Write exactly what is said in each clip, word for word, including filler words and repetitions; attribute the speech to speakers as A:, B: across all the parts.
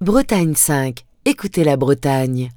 A: Bretagne cinq. Écoutez la Bretagne.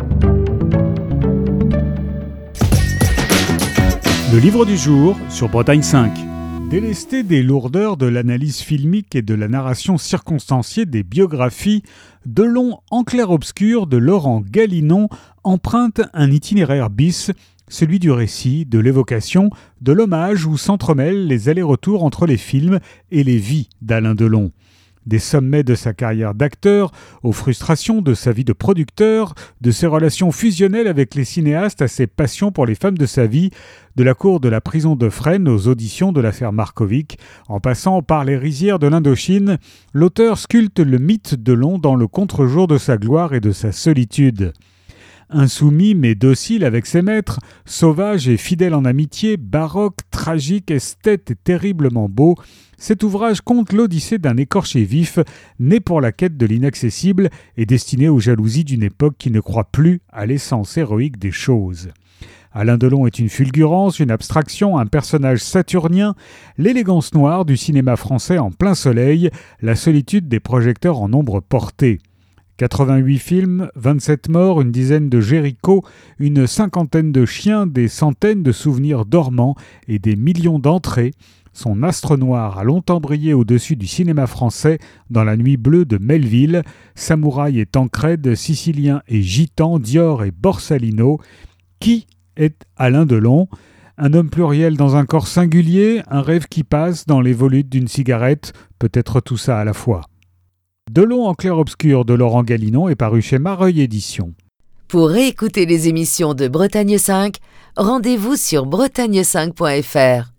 B: Le livre du jour sur Bretagne cinq. Délesté des lourdeurs de l'analyse filmique et de la narration circonstanciée des biographies, Delon en clair-obscur de Laurent Galinon emprunte un itinéraire bis, celui du récit, de l'évocation, de l'hommage où s'entremêlent les allers-retours entre les films et les vies d'Alain Delon. Des sommets de sa carrière d'acteur, aux frustrations de sa vie de producteur, de ses relations fusionnelles avec les cinéastes à ses passions pour les femmes de sa vie, de la cour de la prison de Fresnes aux auditions de l'affaire Markovic, en passant par les rizières de l'Indochine, l'auteur sculpte le mythe Delon dans le contre-jour de sa gloire et de sa solitude. Insoumis mais docile avec ses maîtres, sauvage et fidèle en amitié, baroque, tragique, esthète et terriblement beau, cet ouvrage conte l'odyssée d'un écorché vif, né pour la quête de l'inaccessible et destiné aux jalousies d'une époque qui ne croit plus à l'essence héroïque des choses. Alain Delon est une fulgurance, une abstraction, un personnage saturnien, l'élégance noire du cinéma français en plein soleil, la solitude des projecteurs en nombre porté. quatre-vingt-huit films, vingt-sept morts, une dizaine de Jéricho, une cinquantaine de chiens, des centaines de souvenirs dormants et des millions d'entrées. Son astre noir a longtemps brillé au-dessus du cinéma français dans la nuit bleue de Melville, Samouraï et Tancrède, Sicilien et Gitan, Dior et Borsalino. Qui est Alain Delon ? Un homme pluriel dans un corps singulier, un rêve qui passe dans les volutes d'une cigarette, peut-être tout ça à la fois. Delon en clair-obscur de Laurent Galinon est paru chez Mareuil Éditions.
A: Pour réécouter les émissions de Bretagne cinq, rendez-vous sur bretagne cinq point f r.